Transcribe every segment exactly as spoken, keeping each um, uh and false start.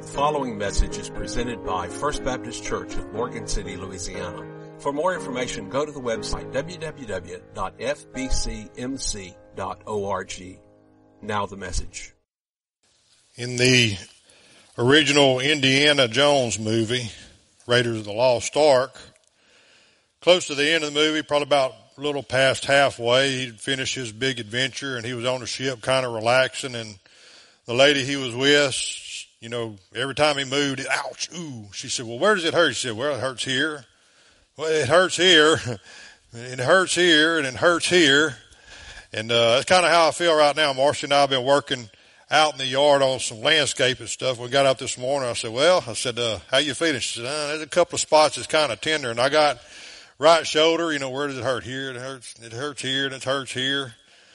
following message is presented by First Baptist Church of Morgan City, Louisiana. For more information, go to the website w w w dot f b c m c dot org. Now the message. In the original Indiana Jones movie, Raiders of the Lost Ark, close to the end of the movie, probably about a little past halfway, he'd finished his big adventure and he was on the ship kind of relaxing, and the lady he was with, you know, every time he moved, ouch, ooh. She said, well, where does it hurt? She said, well, it hurts here. Well, it hurts here, and it hurts here, and it hurts here. And uh, that's kind of how I feel right now. Marcia and I have been working out in the yard on some landscaping stuff. We got out this morning. I said, well, I said, uh, how you feeling? She said, uh, there's a couple of spots that's kind of tender. And I got right shoulder, you know, where does it hurt? Here, it hurts, it hurts here, and it hurts here.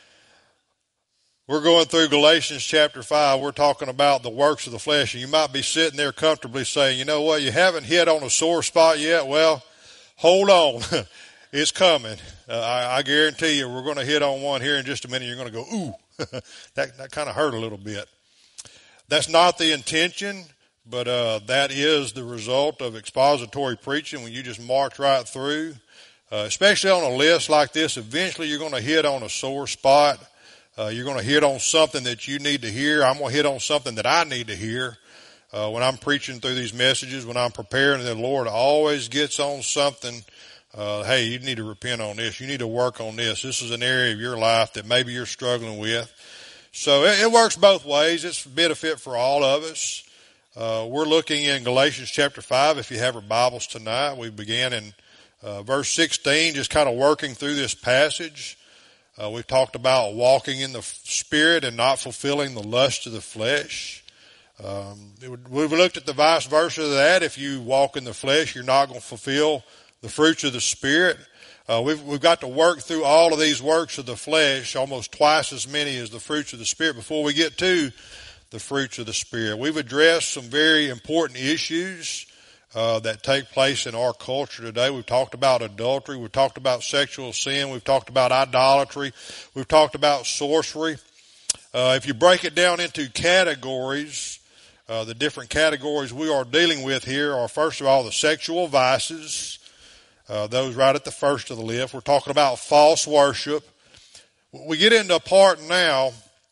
We're going through Galatians chapter five. We're talking about the works of the flesh. And you might be sitting there comfortably saying, you know what, you haven't hit on a sore spot yet. Well, hold on. It's coming. Uh, I, I guarantee you we're going to hit on one here in just a minute. You're going to go, ooh, that, that kind of hurt a little bit. That's not the intention, but uh, that is the result of expository preaching when you just march right through. Uh, especially on a list like this, eventually you're going to hit on a sore spot. Uh, you're going to hit on something that you need to hear. I'm going to hit on something that I need to hear. Uh, when I'm preaching through these messages, when I'm preparing, the Lord always gets on something. Uh, hey, you need to repent on this. You need to work on this. This is an area of your life that maybe you're struggling with. So it, it works both ways. It's a benefit for all of us. Uh, we're looking in Galatians chapter five. If you have our Bibles tonight, we began in uh, verse sixteen, just kind of working through this passage. Uh, we've talked about walking in the Spirit and not fulfilling the lust of the flesh. Um, we've looked at the vice versa of that. If you walk in the flesh, you're not going to fulfill the fruits of the Spirit. Uh, we've, we've got to work through all of these works of the flesh, almost twice as many as the fruits of the Spirit, before we get to the fruits of the Spirit. We've addressed some very important issues uh, that take place in our culture today. We've talked about adultery. We've talked about sexual sin. We've talked about idolatry. We've talked about sorcery. Uh, if you break it down into categories, uh, the different categories we are dealing with here are, first of all, the sexual vices. Uh, those right at the first of the list. We're talking about false worship. We get into a part now,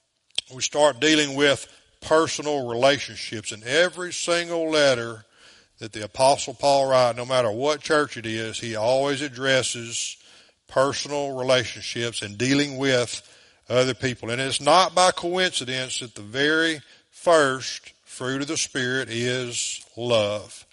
we start dealing with personal relationships. In every single letter that the Apostle Paul writes, no matter what church it is, he always addresses personal relationships and dealing with other people. And it's not by coincidence that the very first fruit of the Spirit is love.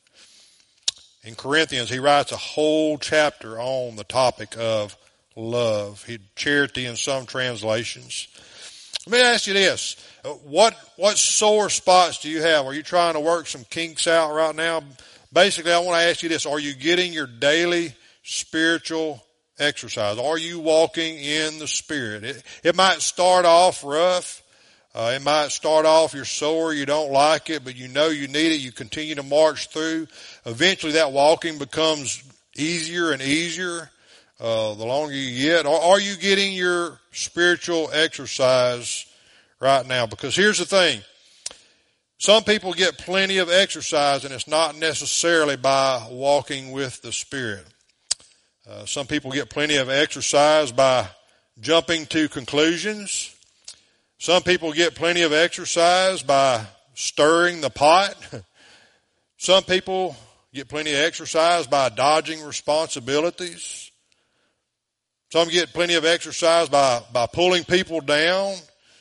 In Corinthians, he writes a whole chapter on the topic of love. He, charity in some translations. Let me ask you this. What, what sore spots do you have? Are you trying to work some kinks out right now? Basically, I want to ask you this. Are you getting your daily spiritual exercise? Are you walking in the Spirit? It, it might start off rough. Uh, it might start off, you're sore, you don't like it, but you know you need it. You continue to march through. Eventually that walking becomes easier and easier uh, the longer you get. Or are you getting your spiritual exercise right now? Because here's the thing. Some people get plenty of exercise, and it's not necessarily by walking with the Spirit. Uh, some people get plenty of exercise by jumping to conclusions. Some people get plenty of exercise by stirring the pot. Some people get plenty of exercise by dodging responsibilities. Some get plenty of exercise by, by pulling people down.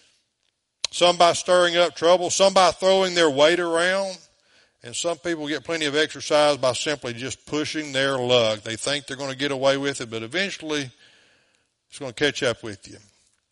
Some by stirring up trouble. Some by throwing their weight around. And some people get plenty of exercise by simply just pushing their luck. They think they're going to get away with it, but eventually it's going to catch up with you.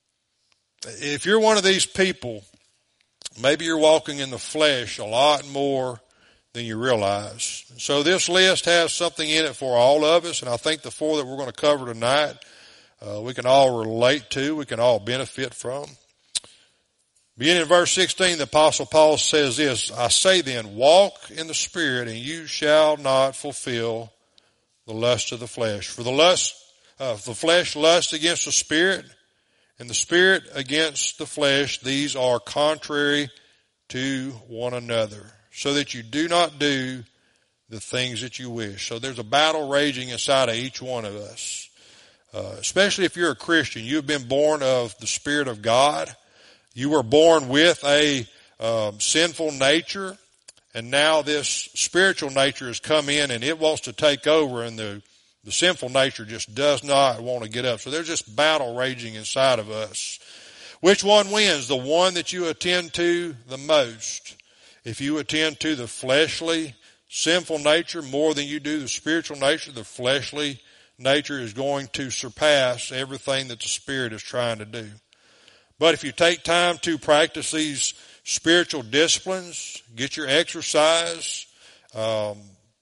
If you're one of these people, maybe you're walking in the flesh a lot more than you realize. So this list has something in it for all of us, and I think the four that we're going to cover tonight, uh, we can all relate to, we can all benefit from. Beginning in verse sixteen, the Apostle Paul says this, I say then, walk in the Spirit, and you shall not fulfill the lust of the flesh. For the lust, uh, the flesh lusts against the Spirit, and the Spirit against the flesh. These are contrary to one another, so that you do not do the things that you wish. So there's a battle raging inside of each one of us. Uh, especially if you're a Christian, you've been born of the Spirit of God. You were born with a um, sinful nature, and now this spiritual nature has come in and it wants to take over, and the, the sinful nature just does not want to get up. So there's this battle raging inside of us. Which one wins? The one that you attend to the most. If you attend to the fleshly, sinful nature more than you do the spiritual nature, the fleshly nature is going to surpass everything that the Spirit is trying to do. But if you take time to practice these spiritual disciplines, get your exercise, um,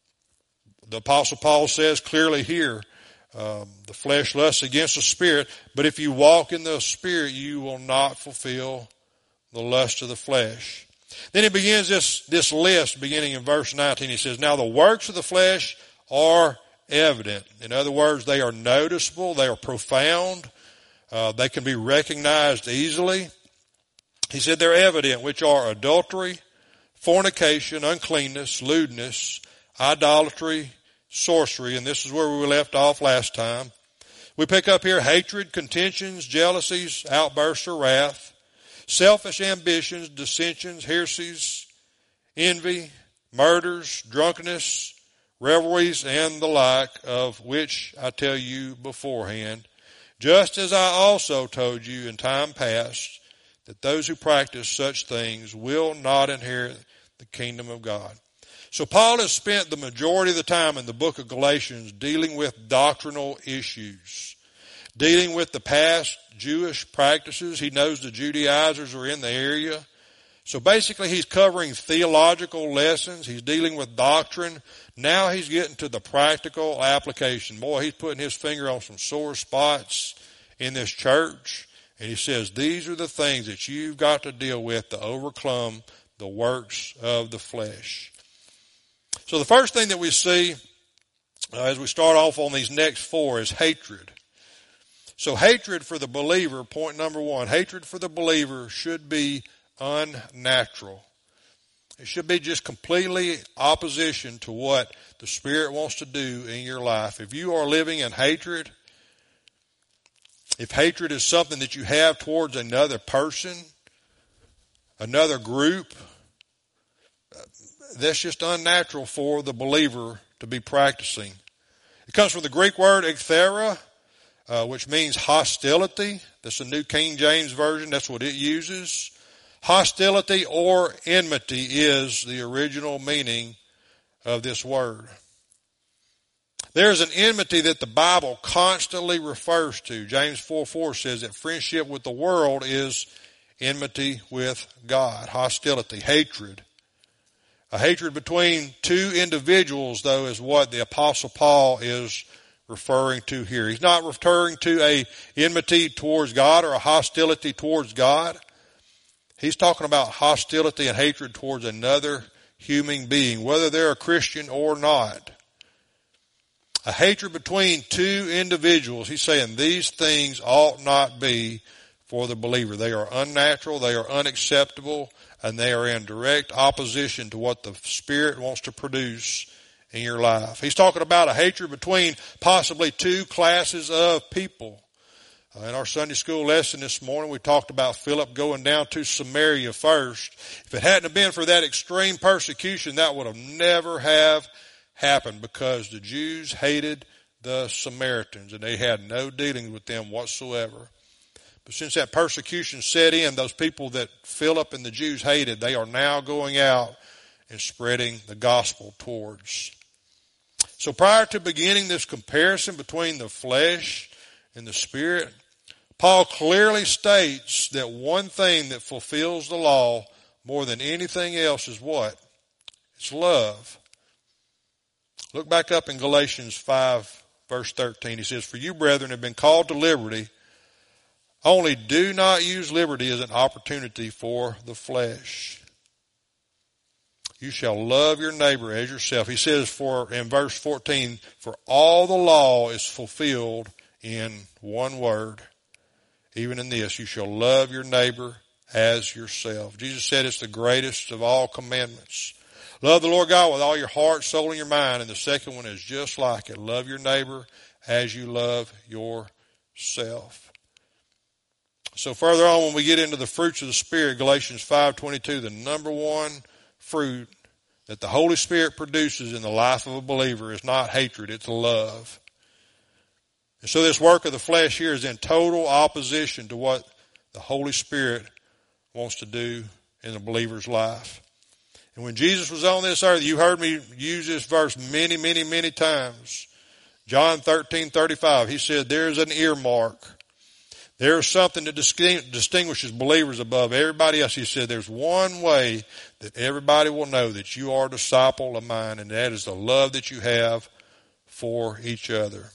the Apostle Paul says clearly here, um, the flesh lusts against the Spirit, but if you walk in the Spirit, you will not fulfill the lust of the flesh. Then he begins this, this list beginning in verse nineteen. He says, now the works of the flesh are evident. In other words, they are noticeable, they are profound, uh, they can be recognized easily. He said they're evident, which are adultery, fornication, uncleanness, lewdness, idolatry, sorcery, and this is where we left off last time. We pick up here hatred, contentions, jealousies, outbursts of wrath, selfish ambitions, dissensions, heresies, envy, murders, drunkenness, revelries, and the like, of which I tell you beforehand, just as I also told you in time past, that those who practice such things will not inherit the kingdom of God. So Paul has spent the majority of the time in the book of Galatians dealing with doctrinal issues, dealing with the past Jewish practices. He knows the Judaizers are in the area. So basically he's covering theological lessons. He's dealing with doctrine. Now he's getting to the practical application. Boy, he's putting his finger on some sore spots in this church. And he says, these are the things that you've got to deal with to overcome the works of the flesh. So the first thing that we see uh, as we start off on these next four is hatred. So hatred for the believer, point number one, hatred for the believer should be unnatural. It should be just completely opposition to what the Spirit wants to do in your life. If you are living in hatred, if hatred is something that you have towards another person, another group, that's just unnatural for the believer to be practicing. It comes from the Greek word ekthera, uh, which means hostility. That's the New King James Version. That's what it uses. Hostility or enmity is the original meaning of this word. There's an enmity that the Bible constantly refers to. James four four says that friendship with the world is enmity with God. Hostility, hatred. A hatred between two individuals, though, is what the Apostle Paul is referring to here. He's not referring to a enmity towards God or a hostility towards God. He's talking about hostility and hatred towards another human being, whether they're a Christian or not. A hatred between two individuals. He's saying these things ought not be for the believer. They are unnatural, they are unacceptable, and they are in direct opposition to what the Spirit wants to produce in your life. He's talking about a hatred between possibly two classes of people. Uh, in our Sunday school lesson this morning, we talked about Philip going down to Samaria first. If it hadn't have been for that extreme persecution, that would have never have happened, because the Jews hated the Samaritans and they had no dealings with them whatsoever. But since that persecution set in, those people that Philip and the Jews hated, they are now going out and spreading the gospel towards. So prior to beginning this comparison between the flesh and the Spirit, Paul clearly states that one thing that fulfills the law more than anything else is what? It's love. Look back up in Galatians five, verse thirteen. He says, for you, brethren, have been called to liberty. Only do not use liberty as an opportunity for the flesh. You shall love your neighbor as yourself. He says for in verse fourteen, for all the law is fulfilled in one word. Even in this, you shall love your neighbor as yourself. Jesus said it's the greatest of all commandments. Love the Lord God with all your heart, soul, and your mind. And the second one is just like it. Love your neighbor as you love yourself. So further on, when we get into the fruits of the Spirit, Galatians five twenty-two, the number one fruit that the Holy Spirit produces in the life of a believer is not hatred, it's love. And so this work of the flesh here is in total opposition to what the Holy Spirit wants to do in a believer's life. And when Jesus was on this earth, you heard me use this verse many, many, many times. John thirteen thirty-five, he said, there's an earmark. There's something that distinguishes believers above everybody else. He said, there's one way that everybody will know that you are a disciple of mine, and that is the love that you have for each other.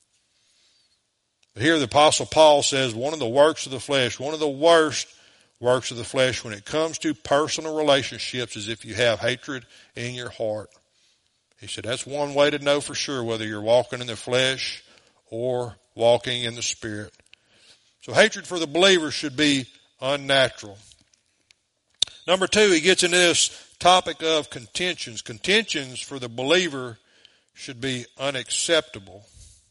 But here the Apostle Paul says one of the works of the flesh, one of the worst works of the flesh when it comes to personal relationships is if you have hatred in your heart. He said that's one way to know for sure whether you're walking in the flesh or walking in the Spirit. So hatred for the believer should be unnatural. Number two, he gets into this topic of contentions. Contentions for the believer should be unacceptable.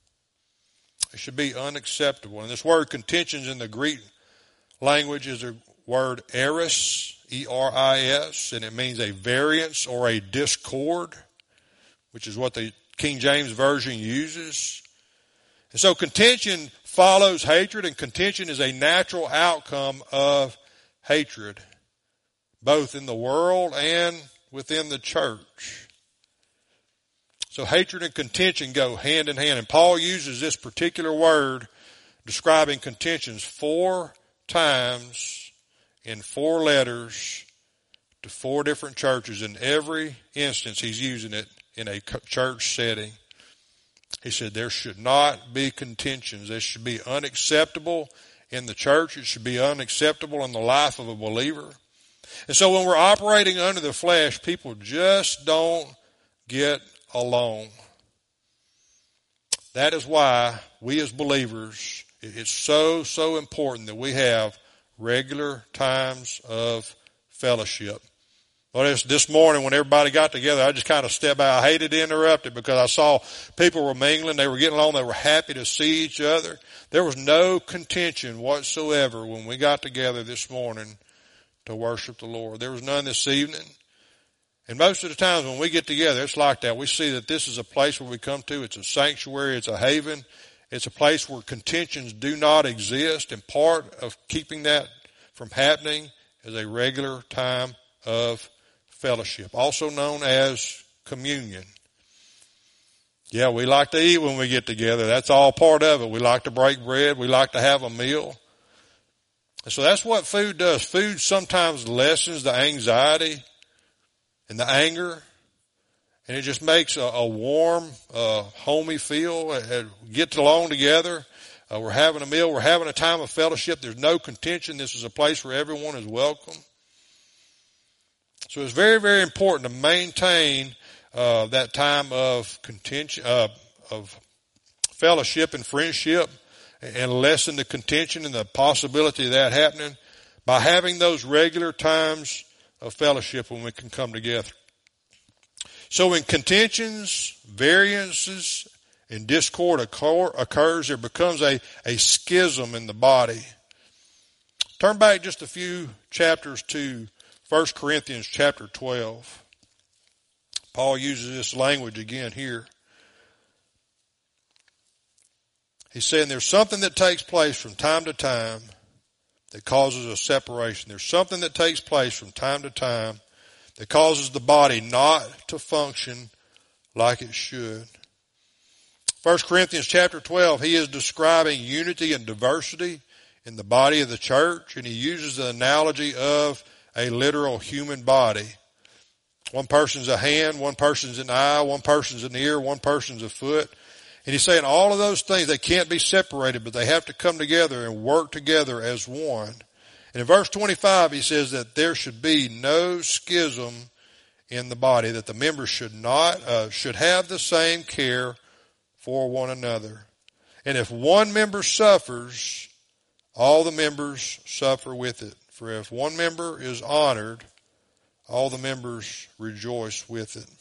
It should be unacceptable. And this word contentions in the Greek language is a word eris, E R I S, and it means a variance or a discord, which is what the King James Version uses. And so contention follows hatred, and contention is a natural outcome of hatred, both in the world and within the church. So hatred and contention go hand in hand. And Paul uses this particular word describing contentions four times in four letters to four different churches. In every instance, he's using it in a church setting. He said there should not be contentions. They should be unacceptable in the church. It should be unacceptable in the life of a believer. And so when we're operating under the flesh, people just don't get alone. That is why we as believers, it's so, so important that we have regular times of fellowship. Well, this, this morning when everybody got together, I just kind of stepped out. I hated to interrupt it because I saw people were mingling. They were getting along. They were happy to see each other. There was no contention whatsoever when we got together this morning to worship the Lord. There was none this evening. And most of the times when we get together, it's like that. We see that this is a place where we come to. It's a sanctuary. It's a haven. It's a place where contentions do not exist. And part of keeping that from happening is a regular time of fellowship, also known as communion. Yeah, we like to eat when we get together. That's all part of it. We like to break bread. We like to have a meal. And so that's what food does. Food sometimes lessens the anxiety and the anger, and it just makes a, a warm, uh, homey feel. Uh, get along together. Uh, we're having a meal. We're having a time of fellowship. There's no contention. This is a place where everyone is welcome. So it's very, very important to maintain uh, that time of contention, uh, of fellowship and friendship, and lessen the contention and the possibility of that happening by having those regular times of fellowship when we can come together. So when contentions, variances, and discord occur, occurs, there becomes a, a schism in the body. Turn back just a few chapters to First Corinthians chapter twelve. Paul uses this language again here. He's saying there's something that takes place from time to time that causes a separation. There's something that takes place from time to time that causes the body not to function like it should. First Corinthians chapter twelve, he is describing unity and diversity in the body of the church, and he uses the analogy of a literal human body. One person's a hand, one person's an eye, one person's an ear, one person's a foot. And he's saying all of those things, they can't be separated, but they have to come together and work together as one. And in verse twenty-five, he says that there should be no schism in the body, that the members should not, uh, should have the same care for one another. And if one member suffers, all the members suffer with it. For if one member is honored, all the members rejoice with it.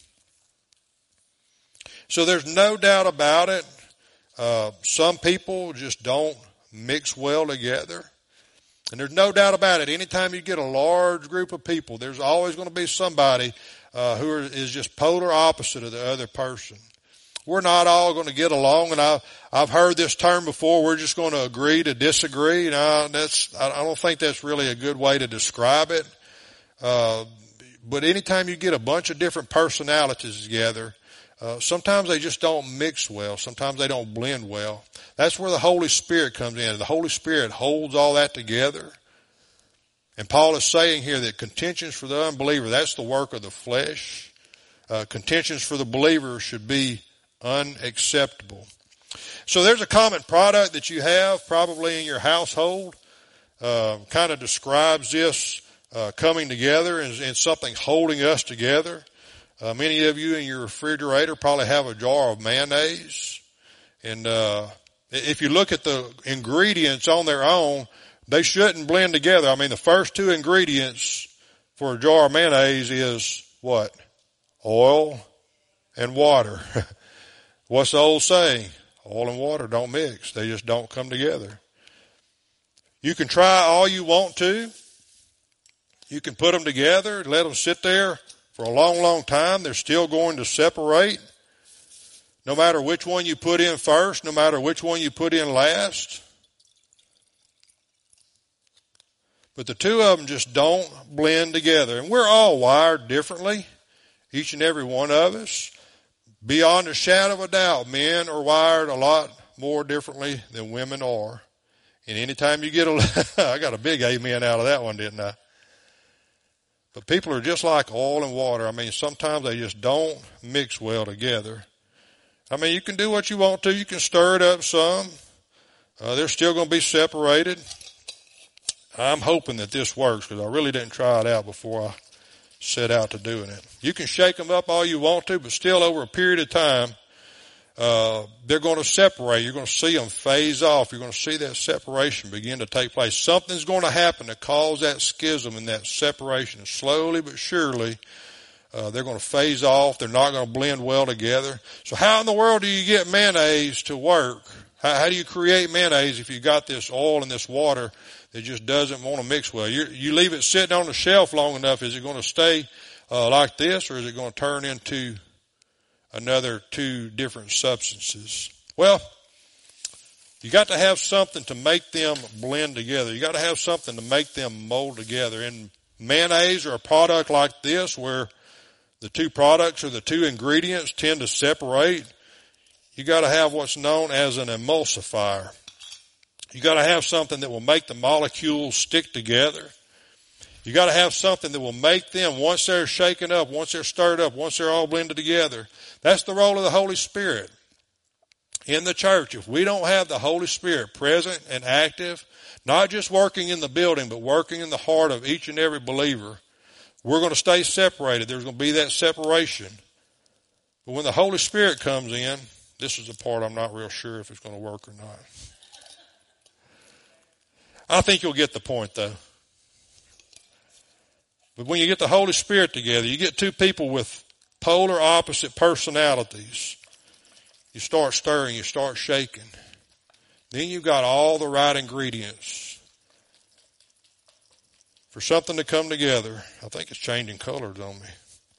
So there's no doubt about it. Uh, some people just don't mix well together. And there's no doubt about it. Anytime you get a large group of people, there's always going to be somebody uh, who are, is just polar opposite of the other person. We're not all going to get along, and I, I've heard this term before. We're just going to agree to disagree. And I, that's, I don't think that's really a good way to describe it. Uh, but anytime you get a bunch of different personalities together, uh, sometimes they just don't mix well. Sometimes they don't blend well. That's where the Holy Spirit comes in. The Holy Spirit holds all that together. And Paul is saying here that contentions for the unbeliever, that's the work of the flesh. Uh, contentions for the believer should be unacceptable. So there's a common product that you have probably in your household. Uh, kind of describes this uh, coming together and, and something holding us together. Uh, many of you in your refrigerator probably have a jar of mayonnaise. And uh, if you look at the ingredients on their own, they shouldn't blend together. I mean, the first two ingredients for a jar of mayonnaise is what? Oil and water. What's the old saying? Oil and water don't mix. They just don't come together. You can try all you want to. You can put them together, let them sit there for a long, long time. They're still going to separate. No matter which one you put in first, no matter which one you put in last. But the two of them just don't blend together. And we're all wired differently, each and every one of us. Beyond a shadow of a doubt, men are wired a lot more differently than women are. And anytime you get a, I got a big amen out of that one, didn't I? But people are just like oil and water. I mean, sometimes they just don't mix well together. I mean, you can do what you want to. You can stir it up some. Uh, they're still going to be separated. I'm hoping that this works because I really didn't try it out before I set out to doing it. You can shake them up all you want to, but still over a period of time, uh, they're going to separate. You're going to see them phase off. You're going to see that separation begin to take place. Something's going to happen to cause that schism and that separation. Slowly but surely, uh, they're going to phase off. They're not going to blend well together. So how in the world do you get mayonnaise to work? How, how do you create mayonnaise if you got this oil and this water that just doesn't want to mix well? You, you leave it sitting on the shelf long enough, is it going to stay uh, like this, or is it going to turn into another two different substances? Well, you got to have something to make them blend together. You got to have something to make them mold together. And mayonnaise or a product like this where the two products or the two ingredients tend to separate, you got to have what's known as an emulsifier. You got to have something that will make the molecules stick together. You got to have something that will make them, once they're shaken up, once they're stirred up, once they're all blended together. That's the role of the Holy Spirit in the church. If we don't have the Holy Spirit present and active, not just working in the building, but working in the heart of each and every believer, we're going to stay separated. There's going to be that separation. But when the Holy Spirit comes in, this is the part I'm not real sure if it's going to work or not. I think you'll get the point, though. But when you get the Holy Spirit together, you get two people with polar opposite personalities. You start stirring, you start shaking. Then you've got all the right ingredients for something to come together. I think it's changing colors on me.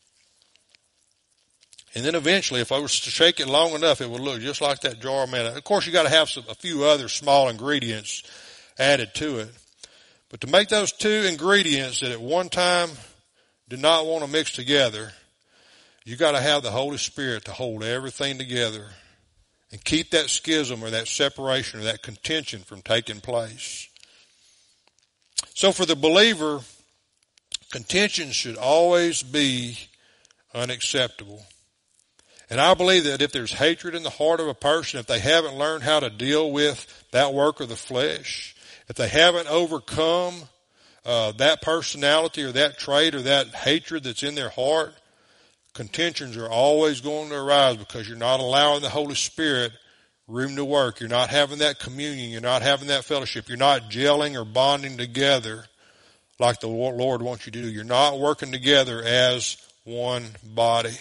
And then eventually, if I was to shake it long enough, it would look just like that jar of mayonnaise. Of course, you got to have some, a few other small ingredients added to it. But to make those two ingredients that at one time did not want to mix together, you got to have the Holy Spirit to hold everything together and keep that schism or that separation or that contention from taking place. So for the believer, contention should always be unacceptable. And I believe that if there's hatred in the heart of a person, if they haven't learned how to deal with that work of the flesh, if they haven't overcome uh, that personality or that trait or that hatred that's in their heart, contentions are always going to arise because you're not allowing the Holy Spirit room to work. You're not having that communion. You're not having that fellowship. You're not gelling or bonding together like the Lord wants you to do. You're not working together as one body.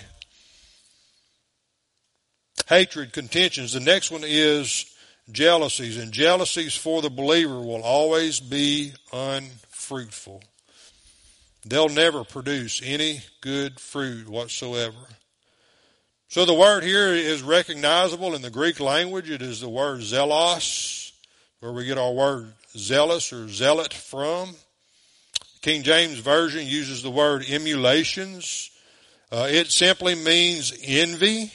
Hatred, contentions. The next one is jealousies. And jealousies for the believer will always be unfruitful. They'll never produce any good fruit whatsoever. So the word here is recognizable in the Greek language. It is the word zelos, where we get our word zealous or zealot from. King James Version uses the word emulations. Uh, it simply means envy.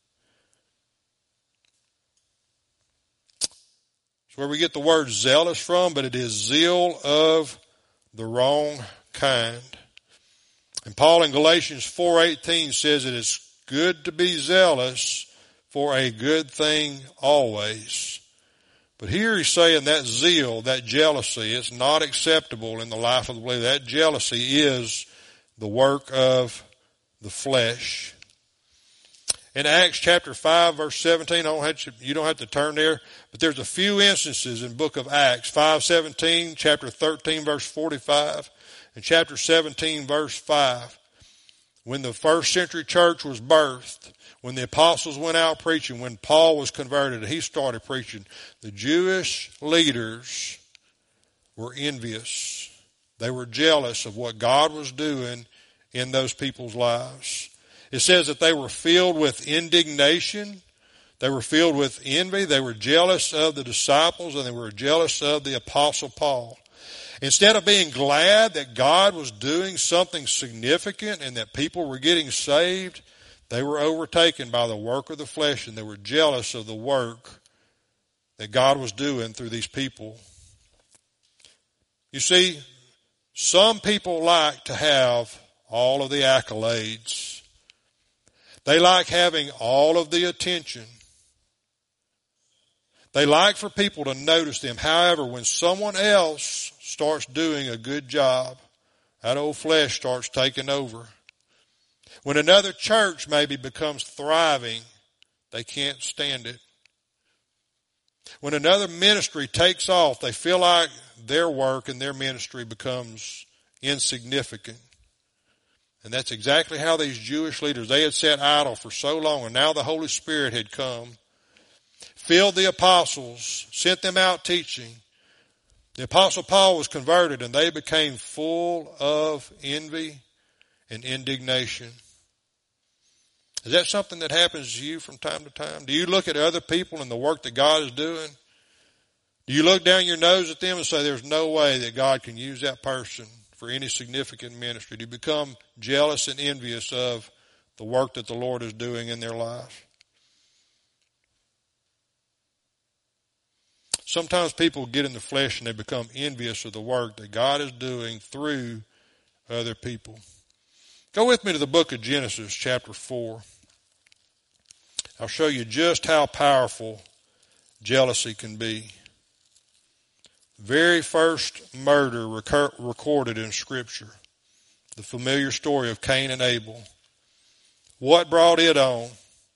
It's where we get the word zealous from, but it is zeal of the wrong kind. And Paul in Galatians four eighteen says it is good to be zealous for a good thing always. But here he's saying that zeal, that jealousy, it's not acceptable in the life of the believer. That jealousy is the work of the flesh. In Acts chapter five, verse seventeen, I don't have to, you don't have to turn there, but there's a few instances in the book of Acts, five seventeen, chapter thirteen, verse forty-five, and chapter seventeen, verse five. When the first century church was birthed, when the apostles went out preaching, when Paul was converted, he started preaching, the Jewish leaders were envious. They were jealous of what God was doing in those people's lives. It says that they were filled with indignation. They were filled with envy. They were jealous of the disciples, and they were jealous of the apostle Paul. Instead of being glad that God was doing something significant and that people were getting saved, they were overtaken by the work of the flesh, and they were jealous of the work that God was doing through these people. You see, some people like to have all of the accolades. They like having all of the attention. They like for people to notice them. However, when someone else starts doing a good job, that old flesh starts taking over. When another church maybe becomes thriving, they can't stand it. When another ministry takes off, they feel like their work and their ministry becomes insignificant. And that's exactly how these Jewish leaders, they had sat idle for so long, and now the Holy Spirit had come, filled the apostles, sent them out teaching. The apostle Paul was converted, and they became full of envy and indignation. Is that something that happens to you from time to time? Do you look at other people and the work that God is doing? Do you look down your nose at them and say, there's no way that God can use that person for any significant ministry? Do you become jealous and envious of the work that the Lord is doing in their life? Sometimes people get in the flesh and they become envious of the work that God is doing through other people. Go with me to the book of Genesis, chapter four. I'll show you just how powerful jealousy can be. Very first murder recur- recorded in Scripture. The familiar story of Cain and Abel. What brought it on?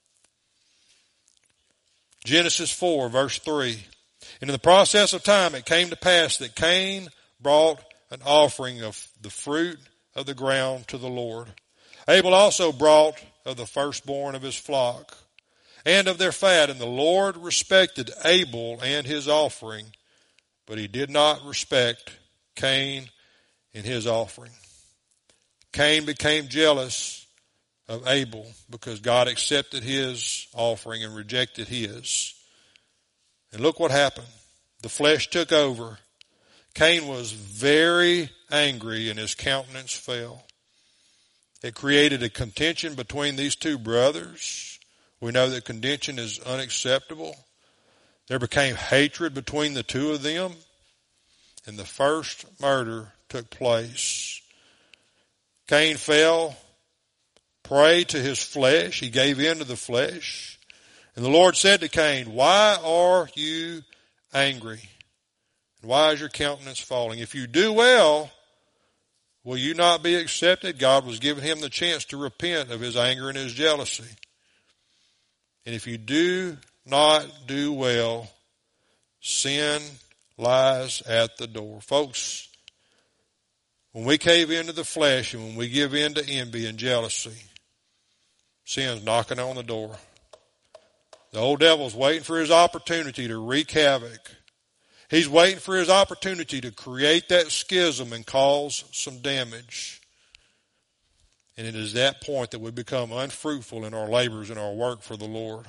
Genesis four, verse three. And in the process of time it came to pass that Cain brought an offering of the fruit of the ground to the Lord. Abel also brought of the firstborn of his flock and of their fat. And the Lord respected Abel and his offering, but he did not respect Cain and his offering. Cain became jealous of Abel because God accepted his offering and rejected his. And look what happened. The flesh took over. Cain was very angry and his countenance fell. It created a contention between these two brothers. We know that contention is unacceptable. There became hatred between the two of them, and the first murder took place. Cain fell prey to his flesh. He gave in to the flesh. And the Lord said to Cain, why are you angry? And why is your countenance falling? If you do well, will you not be accepted? God was giving him the chance to repent of his anger and his jealousy. And if you do not do well, sin lies at the door. Folks, when we cave into the flesh and when we give in to envy and jealousy, sin's knocking on the door. The old devil's waiting for his opportunity to wreak havoc. He's waiting for his opportunity to create that schism and cause some damage. And it is that point that we become unfruitful in our labors and our work for the Lord.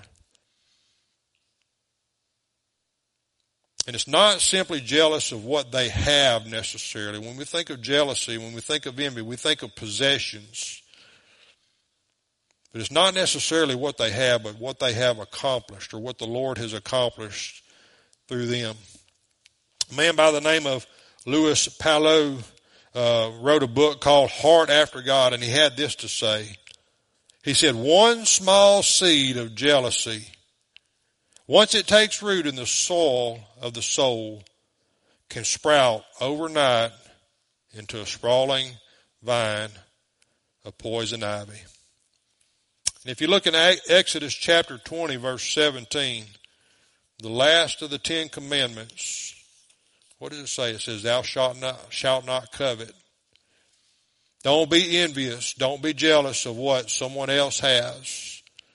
And it's not simply jealous of what they have necessarily. When we think of jealousy, when we think of envy, we think of possessions. But it's not necessarily what they have, but what they have accomplished or what the Lord has accomplished through them. A man by the name of Louis Pallow uh, wrote a book called Heart After God, and he had this to say. He said, one small seed of jealousy, once it takes root in the soil of the soul, can sprout overnight into a sprawling vine of poison ivy. And if you look in Exodus chapter twenty, verse seventeen, the last of the Ten Commandments, what does it say? It says, thou shalt not, shalt not covet. Don't be envious. Don't be jealous of what someone else has.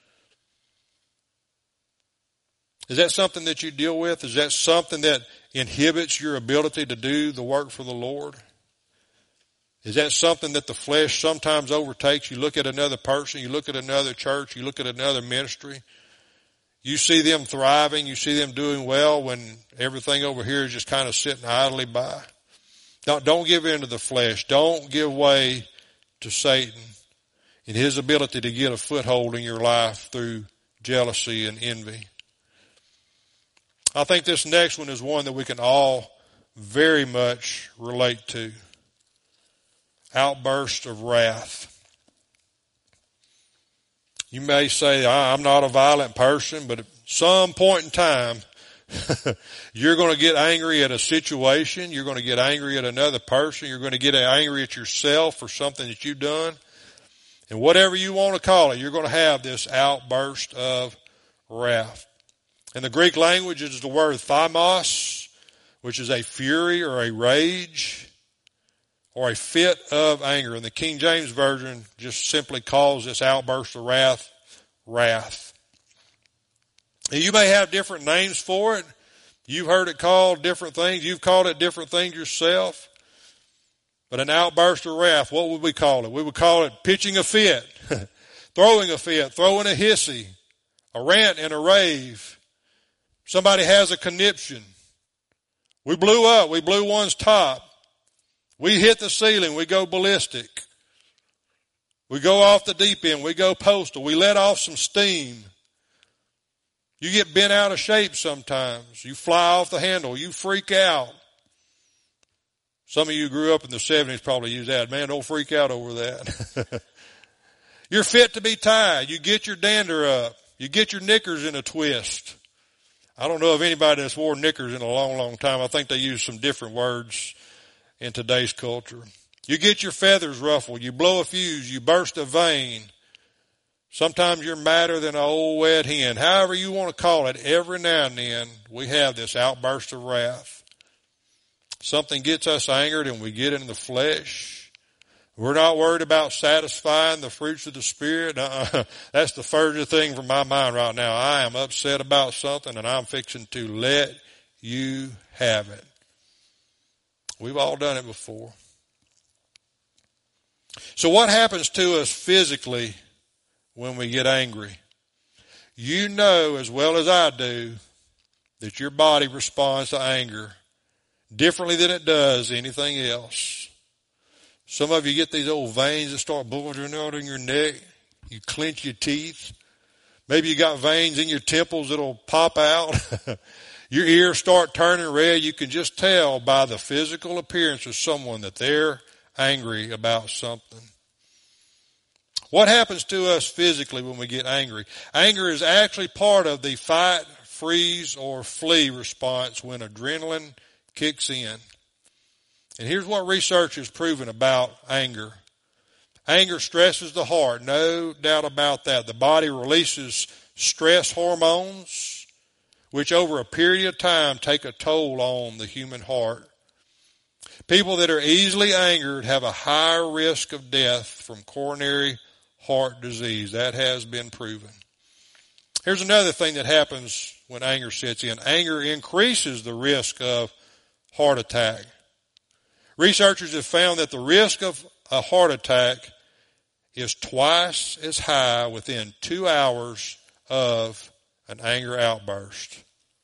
Is that something that you deal with? Is that something that inhibits your ability to do the work for the Lord? Is that something that the flesh sometimes overtakes? You look at another person, you look at another church, you look at another ministry. You see them thriving, you see them doing well when everything over here is just kind of sitting idly by. Don't, don't give in to the flesh. Don't give way to Satan and his ability to get a foothold in your life through jealousy and envy. I think this next one is one that we can all very much relate to. Outburst of wrath. You may say, I'm not a violent person, but at some point in time, you're going to get angry at a situation. You're going to get angry at another person. You're going to get angry at yourself for something that you've done. And whatever you want to call it, you're going to have this outburst of wrath. In the Greek language, it is the word thymos, which is a fury or a rage or a fit of anger. And the King James Version just simply calls this outburst of wrath, wrath. And you may have different names for it. You've heard it called different things. You've called it different things yourself. But an outburst of wrath, what would we call it? We would call it pitching a fit, throwing a fit, throwing a hissy, a rant and a rave. Somebody has a conniption. We blew up. We blew one's top. We hit the ceiling. We go ballistic. We go off the deep end. We go postal. We let off some steam. You get bent out of shape sometimes. You fly off the handle. You freak out. Some of you grew up in the seventies probably use that. Man, don't freak out over that. You're fit to be tied. You get your dander up. You get your knickers in a twist. I don't know of anybody that's wore knickers in a long, long time. I think they use some different words in today's culture. You get your feathers ruffled. You blow a fuse. You burst a vein. Sometimes you're madder than an old wet hen. However you want to call it, every now and then we have this outburst of wrath. Something gets us angered and we get in the flesh. We're not worried about satisfying the fruits of the Spirit. Uh-uh. That's the furthest thing from my mind right now. I am upset about something and I'm fixing to let you have it. We've all done it before. So what happens to us physically when we get angry? You know as well as I do that your body responds to anger differently than it does anything else. Some of you get these old veins that start bulging out in your neck. You clench your teeth. Maybe you got veins in your temples that'll pop out. Your ears start turning red. You can just tell by the physical appearance of someone that they're angry about something. What happens to us physically when we get angry? Anger is actually part of the fight, freeze, or flee response when adrenaline kicks in. And here's what research has proven about anger. Anger stresses the heart, no doubt about that. The body releases stress hormones, which over a period of time take a toll on the human heart. People that are easily angered have a higher risk of death from coronary heart disease. That has been proven. Here's another thing that happens when anger sets in. Anger increases the risk of heart attack. Researchers have found that the risk of a heart attack is twice as high within two hours of an anger outburst.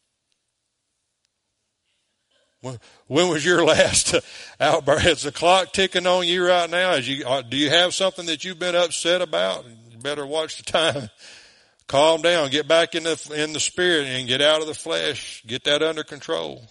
When was your last outburst? Is the clock ticking on you right now? Is you, do you have something that you've been upset about? You better watch the time. Calm down. Get back in the, in the spirit and get out of the flesh. Get that under control.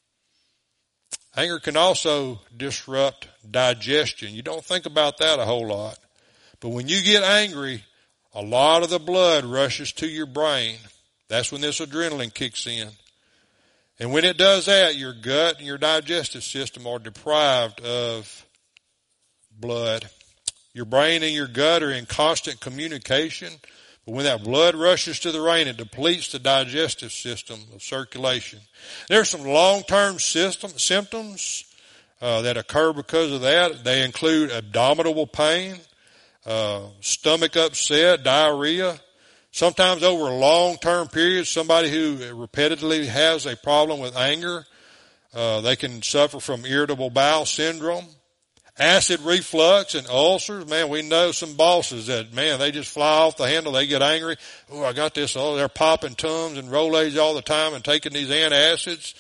Anger can also disrupt digestion. You don't think about that a whole lot. But when you get angry, a lot of the blood rushes to your brain. That's when this adrenaline kicks in. And when it does that, your gut and your digestive system are deprived of blood. Your brain and your gut are in constant communication. But when that blood rushes to the brain, it depletes the digestive system of circulation. There are some long-term system, symptoms uh, that occur because of that. They include abdominal pain, uh, stomach upset, diarrhea. Sometimes over a long-term period, somebody who repetitively has a problem with anger, uh, they can suffer from irritable bowel syndrome, acid reflux, and ulcers. Man, we know some bosses that, man, they just fly off the handle. They get angry. Oh, I got this. Oh, they're popping Tums and Rolaids all the time and taking these antacids.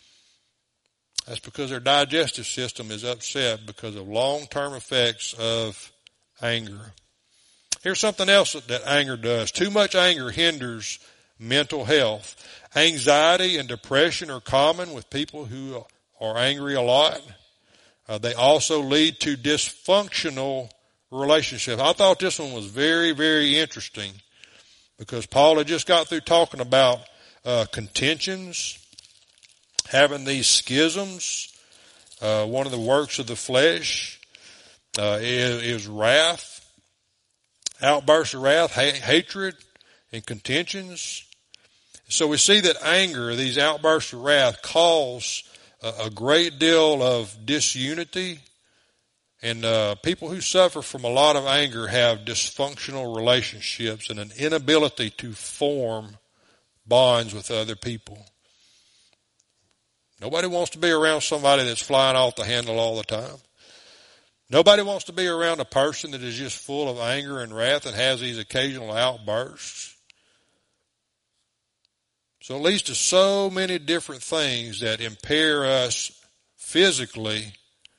That's because their digestive system is upset because of long-term effects of anger. Here's something else that anger does. Too much anger hinders mental health. Anxiety and depression are common with people who are angry a lot. Uh, they also lead to dysfunctional relationships. I thought this one was very, very interesting because Paul had just got through talking about uh, contentions, having these schisms. Uh, one of the works of the flesh uh, is, is wrath. Outbursts of wrath, ha- hatred, and contentions. So we see that anger, these outbursts of wrath, cause a, a great deal of disunity. And uh, people who suffer from a lot of anger have dysfunctional relationships and an inability to form bonds with other people. Nobody wants to be around somebody that's flying off the handle all the time. Nobody wants to be around a person that is just full of anger and wrath and has these occasional outbursts. So it leads to so many different things that impair us physically.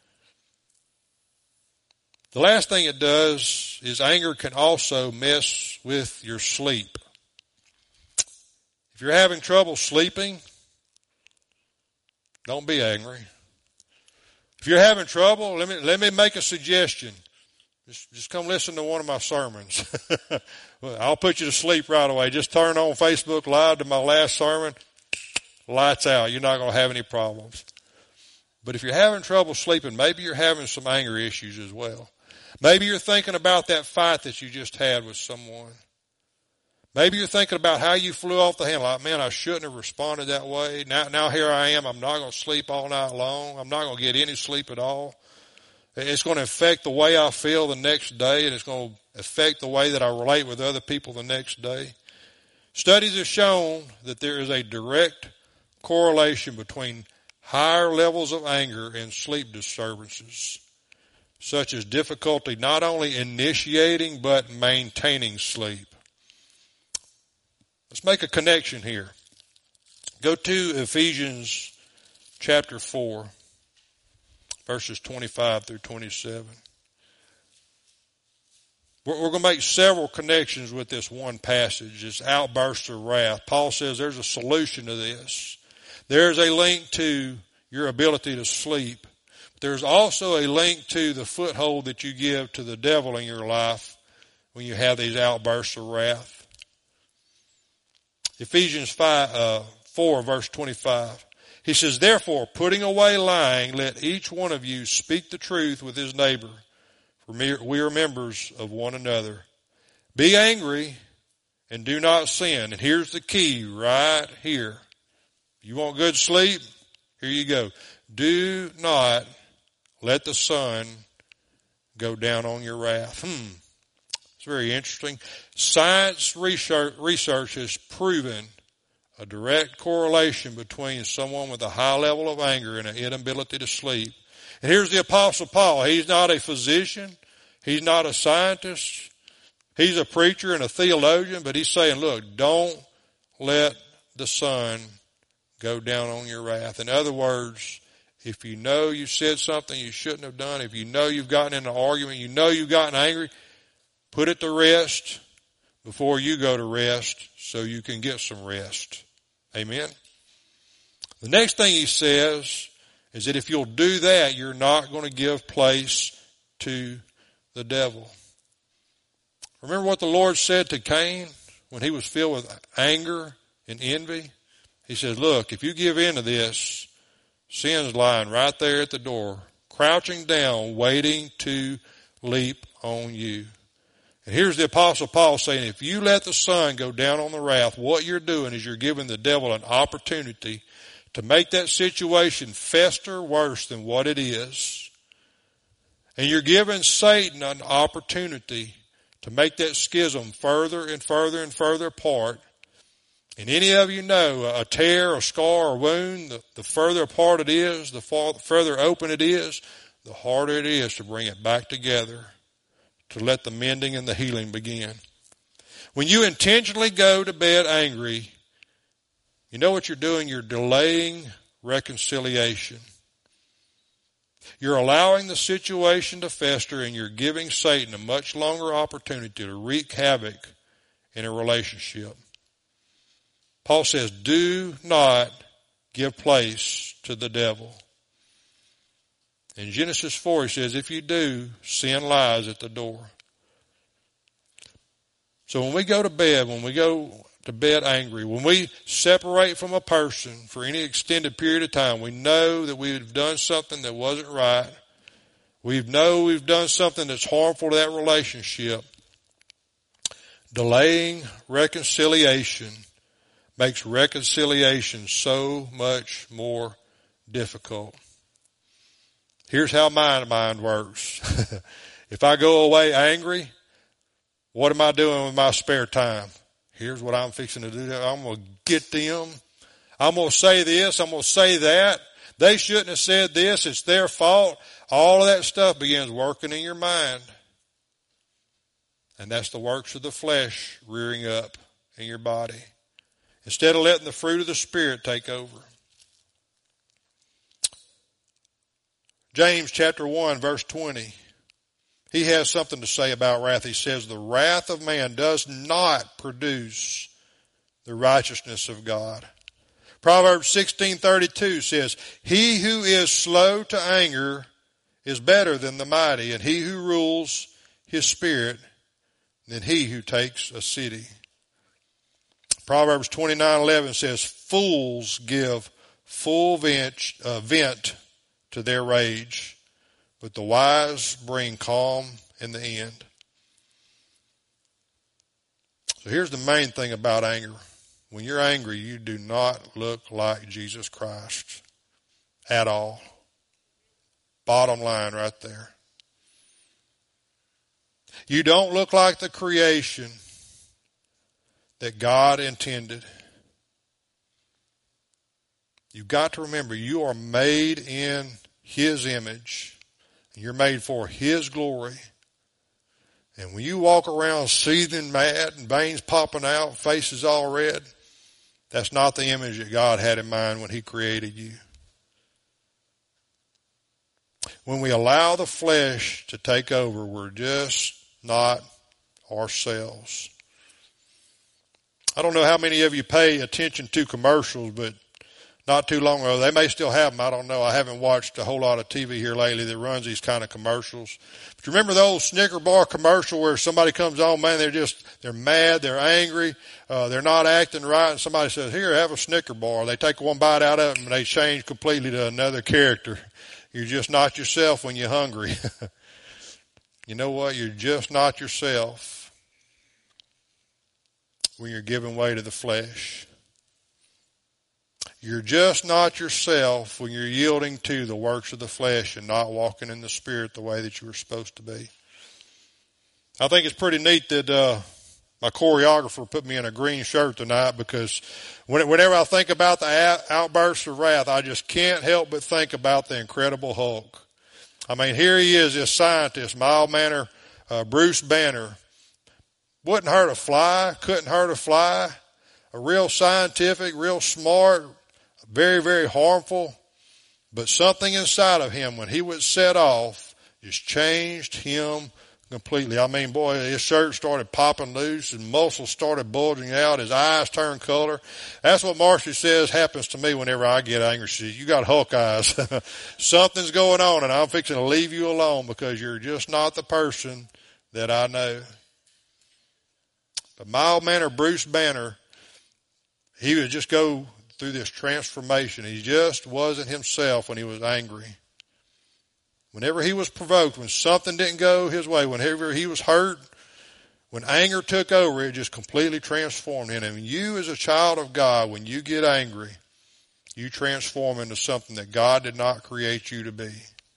The last thing it does is anger can also mess with your sleep. If you're having trouble sleeping, don't be angry. If you're having trouble, let me let me make a suggestion. Just, just come listen to one of my sermons. I'll put you to sleep right away. Just turn on Facebook Live to my last sermon. Lights out. You're not going to have any problems. But if you're having trouble sleeping, maybe you're having some anger issues as well. Maybe you're thinking about that fight that you just had with someone. Maybe you're thinking about how you flew off the handle. Like, man, I shouldn't have responded that way. Now, now here I am. I'm not going to sleep all night long. I'm not going to get any sleep at all. It's going to affect the way I feel the next day, and it's going to affect the way that I relate with other people the next day. Studies have shown that there is a direct correlation between higher levels of anger and sleep disturbances, such as difficulty not only initiating but maintaining sleep. Let's make a connection here. Go to Ephesians chapter four, verses twenty-five through twenty-seven. We're, we're going to make several connections with this one passage, this outburst of wrath. Paul says there's a solution to this. There's a link to your ability to sleep. There's also a link to the foothold that you give to the devil in your life when you have these outbursts of wrath. Ephesians five, uh, four, verse twenty-five. He says, therefore, putting away lying, let each one of you speak the truth with his neighbor, for we are members of one another. Be angry and do not sin. And here's the key right here. You want good sleep? Here you go. Do not let the sun go down on your wrath. Hmm. It's very interesting. Science research, research has proven a direct correlation between someone with a high level of anger and an inability to sleep. And here's the Apostle Paul. He's not a physician. He's not a scientist. He's a preacher and a theologian, but he's saying, look, don't let the sun go down on your wrath. In other words, if you know you said something you shouldn't have done, if you know you've gotten in an argument, you know you've gotten angry, put it to rest before you go to rest so you can get some rest. Amen. The next thing he says is that if you'll do that, you're not going to give place to the devil. Remember what the Lord said to Cain when he was filled with anger and envy? He says, look, if you give in to this, sin's lying right there at the door, crouching down, waiting to leap on you. And here's the Apostle Paul saying, if you let the sun go down on the wrath, what you're doing is you're giving the devil an opportunity to make that situation fester worse than what it is. And you're giving Satan an opportunity to make that schism further and further and further apart. And any of you know a tear, a scar, a wound, the, the further apart it is, the far, further open it is, the harder it is to bring it back together, to let the mending and the healing begin. When you intentionally go to bed angry, you know what you're doing? You're delaying reconciliation. You're allowing the situation to fester, and you're giving Satan a much longer opportunity to wreak havoc in a relationship. Paul says, do not give place to the devil. In Genesis four, he says, if you do, sin lies at the door. So when we go to bed, when we go to bed angry, when we separate from a person for any extended period of time, we know that we've done something that wasn't right. We know we've done something that's harmful to that relationship. Delaying reconciliation makes reconciliation so much more difficult. Here's how my mind works. If I go away angry, what am I doing with my spare time? Here's what I'm fixing to do. I'm going to get them. I'm going to say this. I'm going to say that. They shouldn't have said this. It's their fault. All of that stuff begins working in your mind. And that's the works of the flesh rearing up in your body. Instead of letting the fruit of the Spirit take over. James chapter one, verse twenty. He has something to say about wrath. He says, the wrath of man does not produce the righteousness of God. Proverbs sixteen thirty-two says, he who is slow to anger is better than the mighty, and he who rules his spirit than he who takes a city. Proverbs twenty-nine eleven says, fools give full vent, uh, vent to their rage, but the wise bring calm in the end. So here's the main thing about anger. When you're angry, you do not look like Jesus Christ at all. Bottom line right there. You don't look like the creation that God intended. You've got to remember, you are made in His image. You're made for His glory. And when you walk around seething mad and veins popping out, faces all red, that's not the image that God had in mind when He created you. When we allow the flesh to take over, we're just not ourselves. I don't know how many of you pay attention to commercials, but not too long ago, they may still have them, I don't know. I haven't watched a whole lot of T V here lately that runs these kind of commercials. But you remember the old Snicker bar commercial where somebody comes on, man, they're just, they're mad, they're angry, uh, they're not acting right, and somebody says, here, have a Snicker bar. They take one bite out of it and they change completely to another character. You're just not yourself when you're hungry. You know what? You're just not yourself when you're giving way to the flesh. You're just not yourself when you're yielding to the works of the flesh and not walking in the Spirit the way that you were supposed to be. I think it's pretty neat that uh, my choreographer put me in a green shirt tonight, because whenever I think about the outbursts of wrath, I just can't help but think about the Incredible Hulk. I mean, here he is, this scientist, mild-mannered uh, Bruce Banner. Wouldn't hurt a fly, couldn't hurt a fly. A real scientific, real smart, very, very harmful. But something inside of him, when he was set off, just changed him completely. I mean, boy, his shirt started popping loose, his muscles started bulging out, his eyes turned color. That's what Marcy says happens to me whenever I get angry. She says, you got Hulk eyes. Something's going on, and I'm fixing to leave you alone because you're just not the person that I know. But mild-mannered Bruce Banner, he would just go through this transformation. He just wasn't himself when he was angry. Whenever he was provoked, when something didn't go his way, whenever he was hurt, when anger took over, it just completely transformed him. And you as a child of God, when you get angry, you transform into something that God did not create you to be.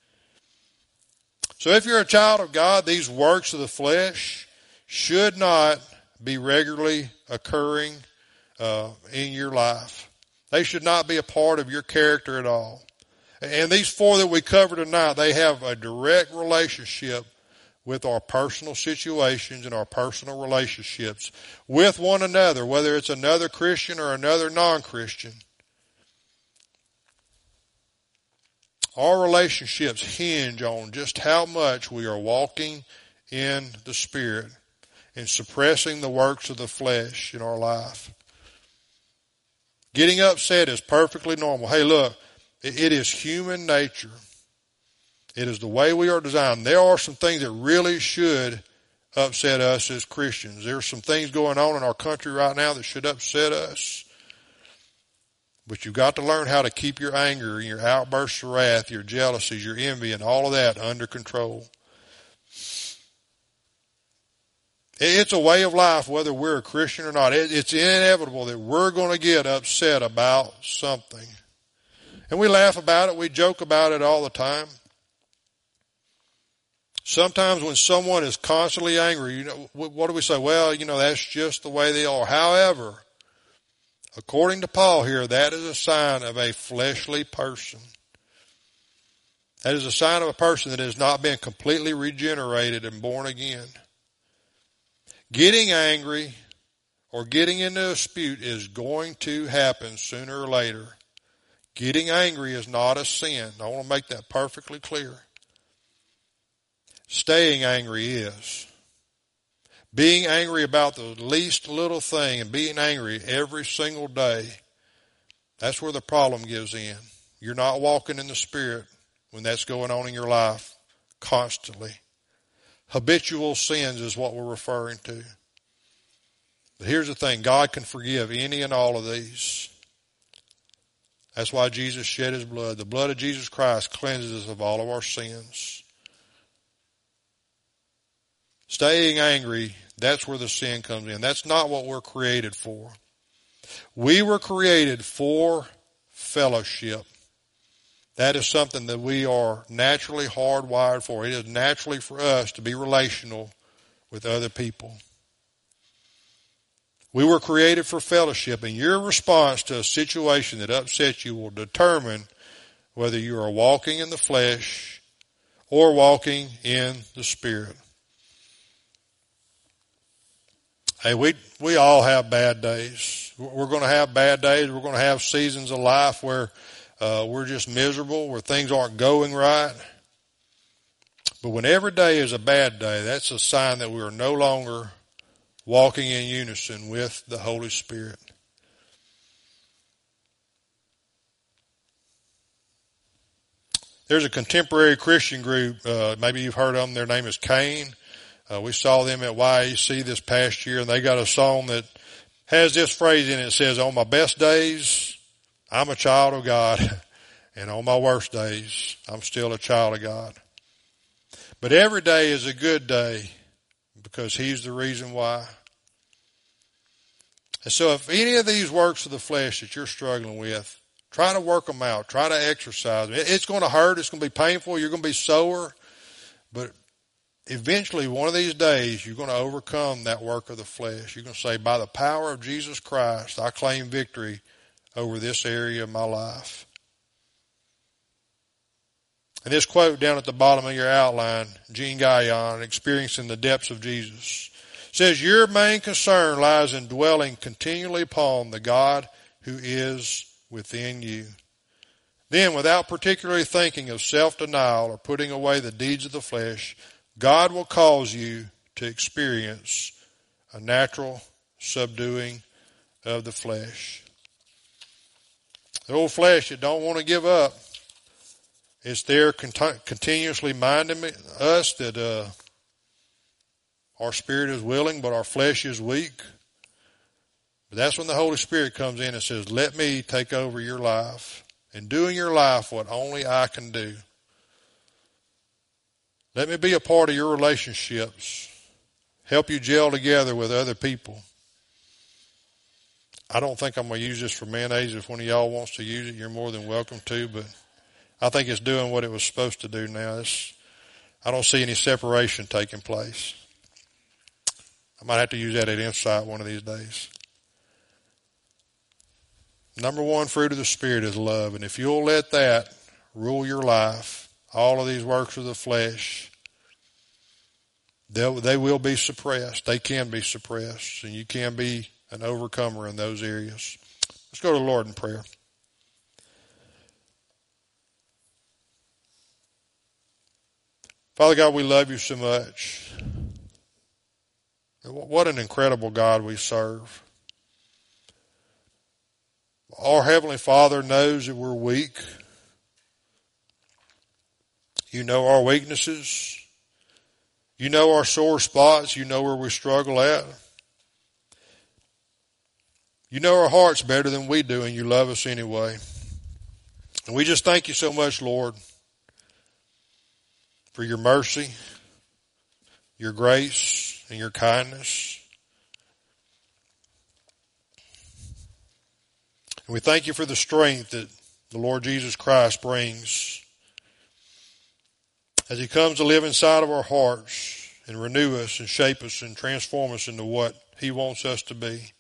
So if you're a child of God, these works of the flesh should not be regularly occurring uh, in your life. They should not be a part of your character at all. And these four that we cover tonight, they have a direct relationship with our personal situations and our personal relationships with one another, whether it's another Christian or another non-Christian. Our relationships hinge on just how much we are walking in the Spirit and suppressing the works of the flesh in our life. Getting upset is perfectly normal. Hey, look, it is human nature. It is the way we are designed. There are some things that really should upset us as Christians. There are some things going on in our country right now that should upset us. But you've got to learn how to keep your anger, your outbursts of wrath, your jealousies, your envy, and all of that under control. It's a way of life, whether we're a Christian or not. It's inevitable that we're going to get upset about something. And we laugh about it. We joke about it all the time. Sometimes when someone is constantly angry, you know, what do we say? Well, you know, that's just the way they are. However, according to Paul here, that is a sign of a fleshly person. That is a sign of a person that has not been completely regenerated and born again. Getting angry or getting into a dispute is going to happen sooner or later. Getting angry is not a sin. I want to make that perfectly clear. Staying angry is. Being angry about the least little thing and being angry every single day, that's where the problem gives in. You're not walking in the Spirit when that's going on in your life constantly. Habitual sins is what we're referring to. But here's the thing. God can forgive any and all of these. That's why Jesus shed his blood. The blood of Jesus Christ cleanses us of all of our sins. Staying angry, that's where the sin comes in. That's not what we're created for. We were created for fellowship. That is something that we are naturally hardwired for. It is naturally for us to be relational with other people. We were created for fellowship, and your response to a situation that upsets you will determine whether you are walking in the flesh or walking in the Spirit. Hey, we we all have bad days. We're going to have bad days. We're going to have seasons of life where uh, we're just miserable, where things aren't going right. But when every day is a bad day, that's a sign that we are no longer walking in unison with the Holy Spirit. There's a contemporary Christian group, uh, maybe you've heard of them. Their name is Cain. Uh, we saw them at Y A C this past year, and they got a song that has this phrase in it. It says, on my best days, I'm a child of God, and on my worst days, I'm still a child of God. But every day is a good day because he's the reason why. And so if any of these works of the flesh that you're struggling with Try to work them out. Try to exercise them. It's going to hurt. It's going to be painful. You're going to be sore. But eventually, one of these days, you're going to overcome that work of the flesh. You're going to say, by the power of Jesus Christ, I claim victory over this area of my life. And this quote down at the bottom of your outline, Gene Gaillon, Experiencing the Depths of Jesus, says, your main concern lies in dwelling continually upon the God who is within you. Then, without particularly thinking of self-denial or putting away the deeds of the flesh, God will cause you to experience a natural subduing of the flesh. The old flesh that don't want to give up, it's there cont- continuously minding us that uh, our spirit is willing, but our flesh is weak. But that's when the Holy Spirit comes in and says, let me take over your life and do in your life what only I can do. Let me be a part of your relationships. Help you gel together with other people. I don't think I'm going to use this for mayonnaise. If one of y'all wants to use it, you're more than welcome to, but I think it's doing what it was supposed to do now. It's, I don't see any separation taking place. I might have to use that at Insight one of these days. Number one fruit of the Spirit is love. And if you'll let that rule your life, all of these works of the flesh, they will be suppressed. They can be suppressed. And you can be an overcomer in those areas. Let's go to the Lord in prayer. Father God, we love you so much. What an incredible God we serve. Our Heavenly Father knows that we're weak. You know our weaknesses. You know our sore spots. You know where we struggle at. You know our hearts better than we do, and you love us anyway. And we just thank you so much, Lord, for your mercy, your grace, and your kindness. And we thank you for the strength that the Lord Jesus Christ brings as he comes to live inside of our hearts and renew us and shape us and transform us into what he wants us to be.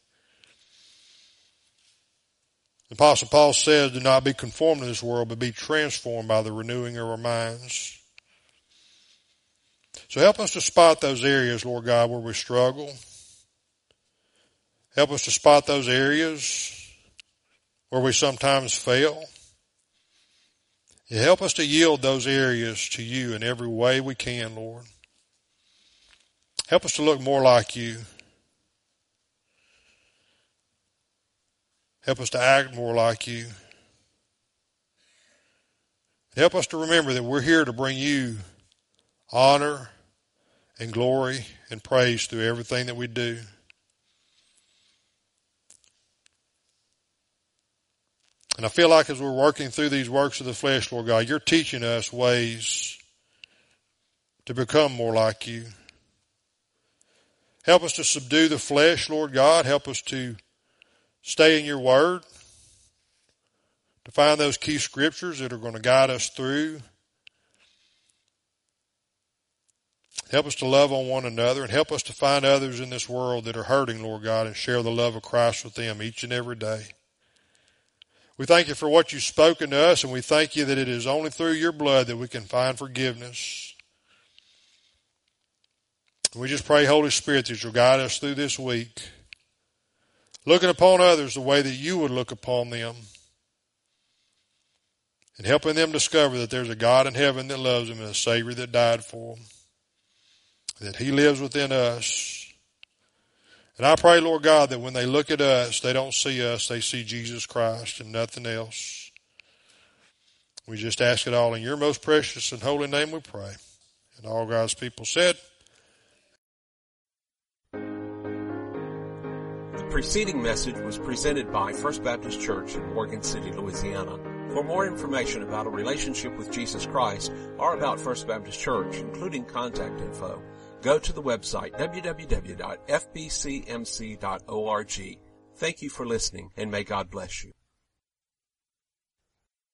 The Apostle Paul says, do not be conformed to this world, but be transformed by the renewing of our minds. So help us to spot those areas, Lord God, where we struggle. Help us to spot those areas where we sometimes fail. And help us to yield those areas to you in every way we can, Lord. Help us to look more like you. Help us to act more like you. Help us to remember that we're here to bring you honor and glory and praise through everything that we do. And I feel like as we're working through these works of the flesh, Lord God, you're teaching us ways to become more like you. Help us to subdue the flesh, Lord God. Help us to stay in your word, to find those key scriptures that are going to guide us through. Help us to love on one another, and help us to find others in this world that are hurting, Lord God, and share the love of Christ with them each and every day. We thank you for what you've spoken to us, and we thank you that it is only through your blood that we can find forgiveness. We just pray, Holy Spirit, that you'll guide us through this week, looking upon others the way that you would look upon them, and helping them discover that there's a God in heaven that loves them and a Savior that died for them, that he lives within us. And I pray, Lord God, that when they look at us, they don't see us, they see Jesus Christ and nothing else. We just ask it all in your most precious and holy name we pray. And all God's people said. The preceding message was presented by First Baptist Church in Morgan City, Louisiana. For more information about a relationship with Jesus Christ or about First Baptist Church, including contact info, go to the website w w w dot f b c m c dot org. Thank you for listening, and may God bless you.